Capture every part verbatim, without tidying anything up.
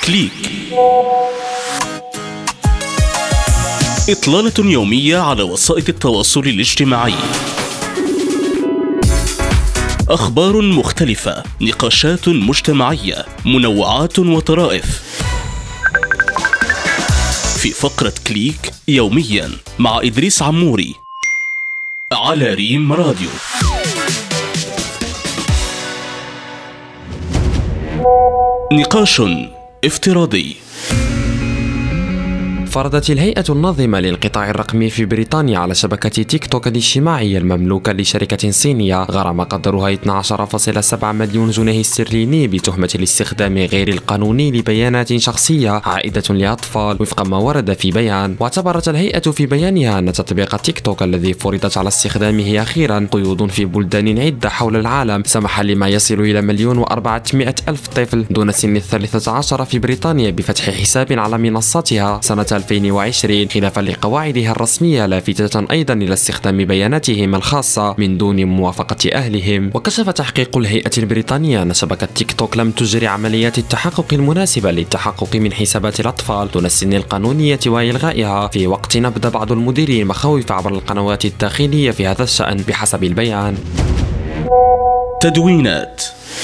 كليك. إطلالة يومية على وسائل التواصل الاجتماعي. أخبار مختلفة، نقاشات مجتمعية، منوعات وطرائف. في فقرة كليك يوميا مع إدريس عموري على ريم راديو. نقاش افتراضي. فرضت الهيئة الناظمة للقطاع الرقمي في بريطانيا على شبكة تيك توك الاجتماعية المملوكة لشركة صينية غرامة قدرها اثنا عشر فاصلة سبعة مليون جنيه استرليني بتهمة الاستخدام غير القانوني لبيانات شخصية عائدة لأطفال وفق ما ورد في بيان. واعتبرت الهيئة في بيانها أن تطبيق تيك توك الذي فرضت على استخدامه أخيرا قيود في بلدان عدة حول العالم سمح لما يصل إلى مليون وأربعمائة ألف طفل دون سن الثالثة عشر في بريطانيا بفتح حساب على منصتها سنة ألفين وعشرين خلافا لقواعدها الرسمية، لافتة أيضا إلى استخدام بياناتهم الخاصة من دون موافقة أهلهم. وكشف تحقيق الهيئة البريطانية أن شبكة تيك توك لم تجري عمليات التحقق المناسبة للتحقق من حسابات الأطفال دون السن القانونية وإلغائها، في وقت أبدى بعض المديرين مخاوف عبر القنوات الداخلية في هذا الشأن بحسب البيان. تدوينات.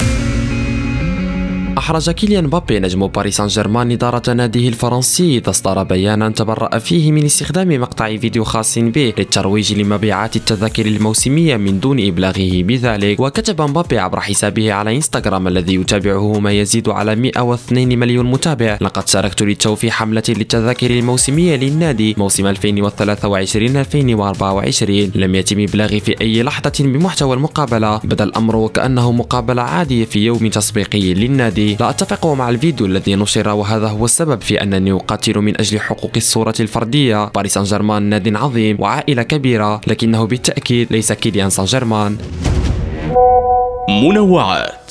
أحرج كيليان مبابي نجم باريس سان جيرمان إدارة ناديه الفرنسي إذ أصدر بيانا تبرأ فيه من استخدام مقطع فيديو خاص به للترويج لمبيعات التذاكر الموسمية من دون إبلاغه بذلك. وكتب مبابي عبر حسابه على إنستغرام الذي يتابعه ما يزيد على مئة واثنين مليون متابع: لقد شاركت للتو في حملة للتذاكر الموسمية للنادي موسم ألفين وثلاثة وعشرين ألفين وأربعة وعشرين. لم يتم إبلاغي في أي لحظة بمحتوى المقابلة، بدا الأمر وكأنه مقابلة عادية في يوم تسويقي للنادي. لا أتفق مع الفيديو الذي نشر، وهذا هو السبب في أنني أقاتل من أجل حقوق الصورة الفردية. باريس سان جيرمان ناد عظيم وعائلة كبيرة، لكنه بالتأكيد ليس كيليان سان جيرمان. منوعات.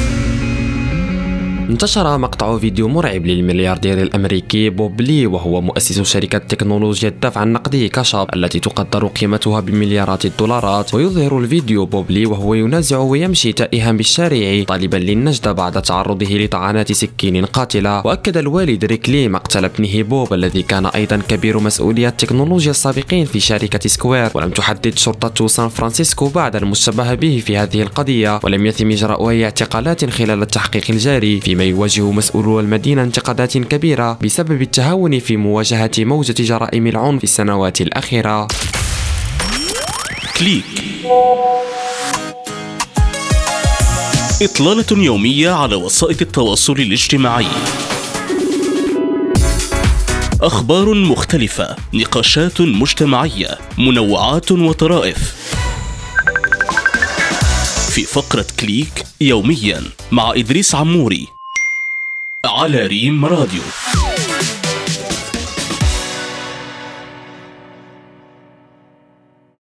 انتشر مقطع فيديو مرعب للملياردير الأمريكي بوب لي، وهو مؤسس شركة تكنولوجيا الدفع النقدي كاشاب التي تقدر قيمتها بمليارات الدولارات. ويظهر الفيديو بوب لي وهو ينازع ويمشي تائها بالشارع طالبا للنجدة بعد تعرضه لطعنات سكين قاتلة. وأكد الوالد ريك لي مقتل ابنه بوب الذي كان أيضا كبير مسؤولي التكنولوجيا السابقين في شركة سكوير. ولم تحدد شرطة سان فرانسيسكو بعد المشتبه به في هذه القضية، ولم يتم إجراء أي اعتقالات خلال التحقيق الجاري، فيما يواجه مسؤولو المدينة انتقادات كبيرة بسبب التهاون في مواجهة موجة جرائم العنف في السنوات الأخيرة. كليك. إطلالة يومية على وسائل التواصل الاجتماعي. أخبار مختلفة، نقاشات مجتمعية، منوعات وطرائف. في فقرة كليك يوميا مع إدريس عموري على ريم راديو.